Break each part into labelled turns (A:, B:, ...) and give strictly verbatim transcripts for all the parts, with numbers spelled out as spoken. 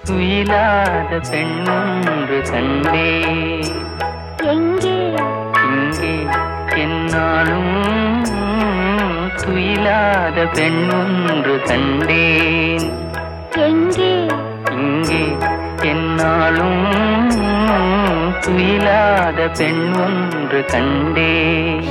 A: துயிலாத பெண்ணொன்று கண்டே.
B: எங்கே
A: இங்கே என்னாலும் துயிலாத பெண்ணொன்று கண்டேன்.
B: எங்கே
A: இங்கே என்னாலும் துயிலாத பெண்ணொன்று கண்டேன்.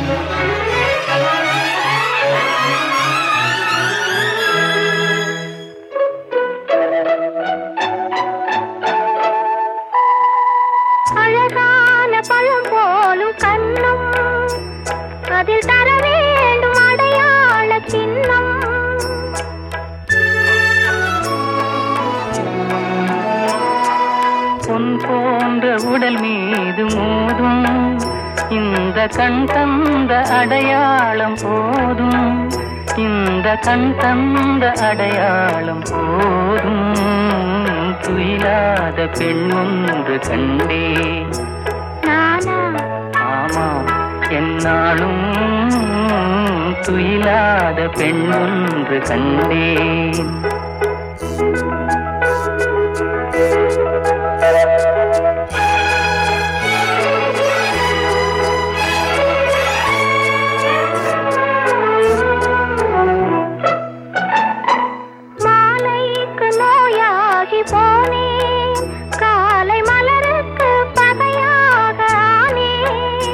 B: அழகான பழம் போலும் கண்ணும், அதில் தர வேண்டும் அடையாள சின்னம்.
A: பொன் போன்ற உடல் மீது மோதும் இந்த கண் தந்த அடையாளம் போதும். இந்த கண் தந்த அடையாளம் போதும். துயிலாத பெண்ணொன்று கண்டே.
B: நானா?
A: ஆமாம், என்னாலும் துயிலாத பெண்ணொன்று கண்டேன்.
B: மாலைக்கு நோயாகி போனேன், காலை மலருக்கு பகையாக ஆனேன்.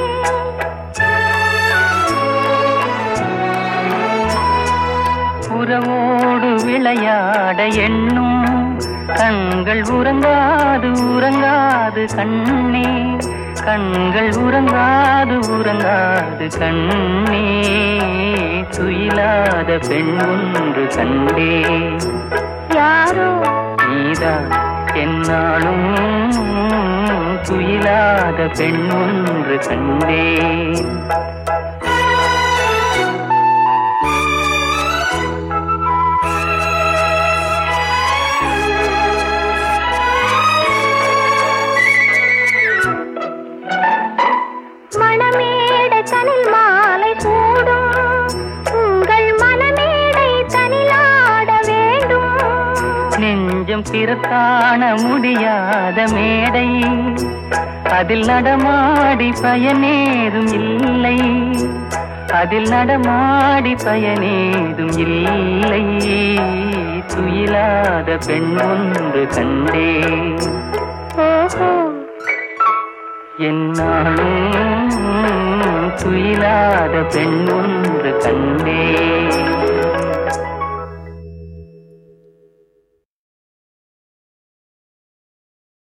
A: உறவோடு விளையாட எண்ணும் கண்கள் உறங்காது உறங்காது கண்ணே. கண்கள் உறங்காது உறங்காது கண்ணே. துயிலாத பெண் ஒன்று கண்டே.
B: யாரோ?
A: நீதான் என்னாலும் துயிலாத பெண் ஒன்று கண்டேன்.
B: மணமேடை தனில் மாலை சூடும், உங்கள் மனமேடை தனிலாட வேண்டும்.
A: நெஞ்சம் பிறக்காண முடியாத மேடை, அதில் நடமாடி பயனேதும் இல்லை. அதில் நடமாடி பயனேதும் இல்லை. துயிலாத பெண் ஒன்று கண்டே.
B: ஓஹோ,
A: என்னாலும் துயிலாத பெண் ஒன்று கண்டே.